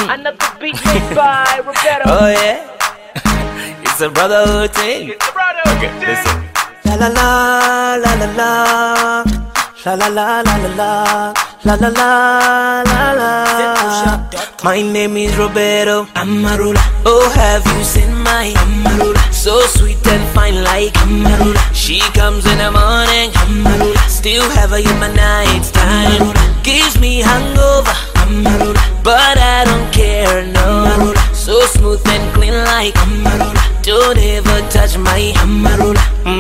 Another beat made by Roberto. Oh yeah, it's a brotherhood thing. It's a brotherhood Okay, thing. listen. La la la la la la. La la la la la la. La la la la la. My name is Roberto Amarula. Oh, have you seen my Amarula? So sweet and fine like Amarula. She comes in the morning, Amarula. Still have her in my night time. Gives me hangover, Amarula. But I don't care, no. Amarula. So smooth and clean like Amarula. Don't ever touch my Amarula.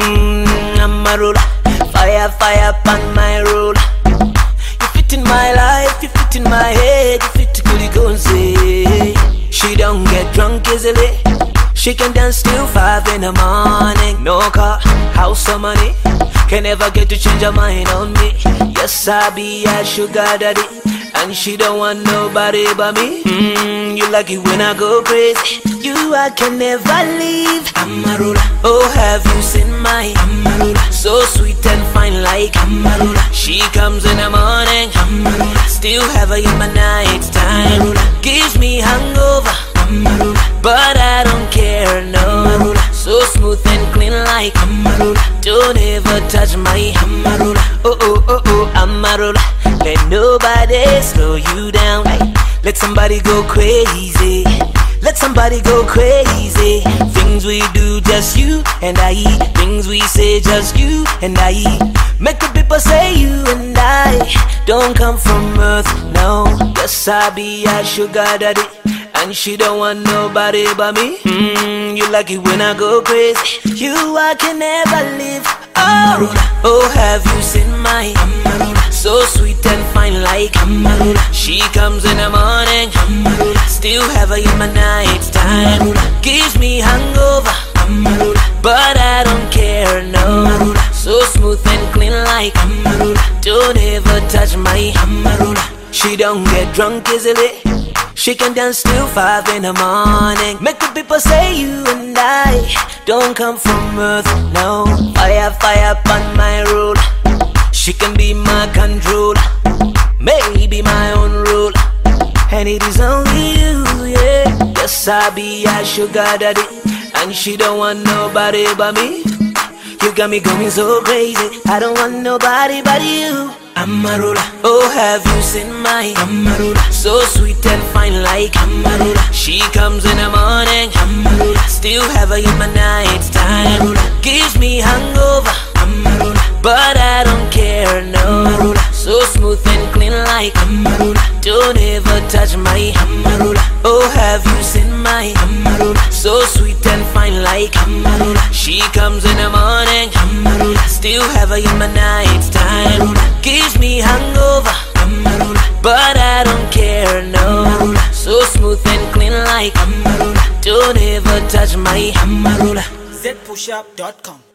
Amarula. Fire, fire upon my roller. You fit in my life, you fit in my head, you fit to go say. She don't get drunk easily. She can dance till 5 in the morning. No car, house or money, can never get to change her mind on me. Yes, I be a sugar daddy, and she don't want nobody but me. You like it when I go crazy. You I can never leave. Amarula. Oh, have you seen my Amarula? So sweet and fine like Amarula. She comes in the morning, Amarula. Still have her in my night time. Amarula. Gives me hangover, Amarula. But I don't care, no. Amarula. So smooth and clean like Amarula. Don't ever touch my Amarula. Oh, oh, oh, oh, Amarula. Let nobody slow you down. Let somebody go crazy. Let somebody go crazy. Things we do, just you and I. Things we say, just you and I. Make the people say you and I don't come from earth, no. Yes, I be a sugar daddy, and she don't want nobody but me. You like it when I go crazy. You I can never leave. Oh, oh, have you seen my Amarula? So sweet and fine like Amarula. She comes in the morning, Amarula. Still have her in my night time. Amarula. Gives me hangover, Amarula. But I don't care, no. Amarula. So smooth and clean like Amarula. Don't ever touch my Amarula. She don't get drunk easily. She can dance till 5 in the morning. Make the people say you and I don't come from earth, no. Fire, fire upon my roller. She can be my controller, maybe my own ruler. And it is only you, yeah. Yes, I be a sugar daddy, and she don't want nobody but me. You got me going so crazy, I don't want nobody but you. Amarula. Oh, have you seen my Amarula? So sweet and fine like Amarula. She comes in the morning, Amarula. Still have her in my night time. Amarula. Gives me hangover, Amarula. But I don't care, no. Amarula. So smooth and clean like Amarula. Don't ever touch my Amarula. Oh, have you seen my Amarula? So sweet and fine like Amarula. She comes in the morning, Amarula. Still have her in my night time. Amarula. Gives me hangover, Amarula. But I don't care, no. Amarula. So smooth and clean like Amarula. Don't ever touch my Amarula. zpushup.com